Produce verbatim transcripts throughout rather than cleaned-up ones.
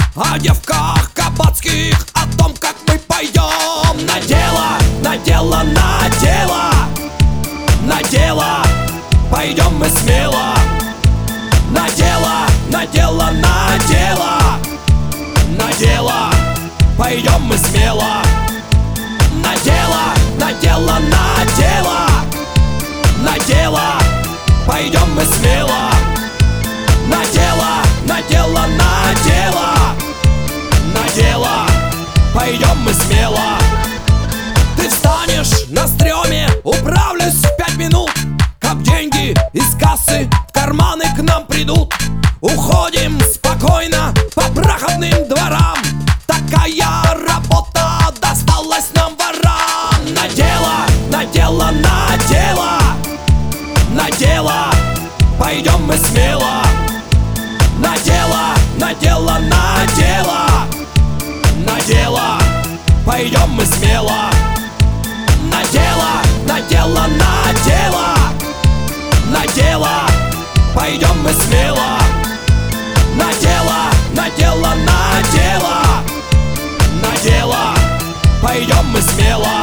о девках кабацких, о том, как мы пойдем на дело, на дело, на дело, на дело. Пойдем мы смело на дело, на дело, на дело, на дело. Пойдем мы смело на дело, на дело, на дело, на дело. Пойдем мы смело на дело, на дело, на дело, на дело. Пойдем мы смело. Ты встанешь на стреме, управлюсь в пять минут. Как деньги из кассы в карманы к нам придут. Уходим спокойно по проходным дворам. Такая работа досталась нам, ворам. На дело, на дело, на дело, на дело. Пойдем мы смело на дело, на дело, на дело, на дело. Пойдем мы смело на дело, на дело, на дело, на дело. Пойдем мы смело на дело, на дело, на дело, на дело. Пойдем мы смело.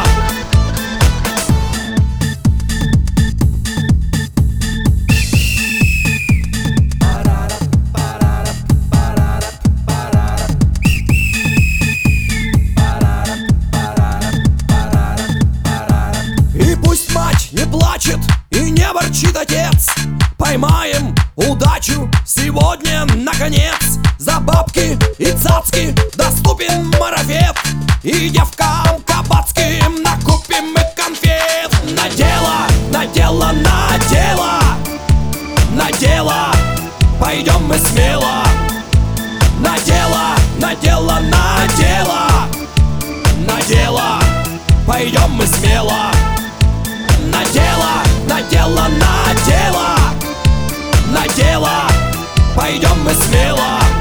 И пусть мать не плачет и не ворчит отец, поймаем удачу сегодня наконец. За бабки и цацки доступен марафет, и девкам кабацким накупим мы конфет. На дело, на дело, на дело, на дело. Пойдем мы смело на дело, на дело, на дело, на дело. Пойдем мы смело на дело, на дело, на дело, на дело. Пойдем мы смело.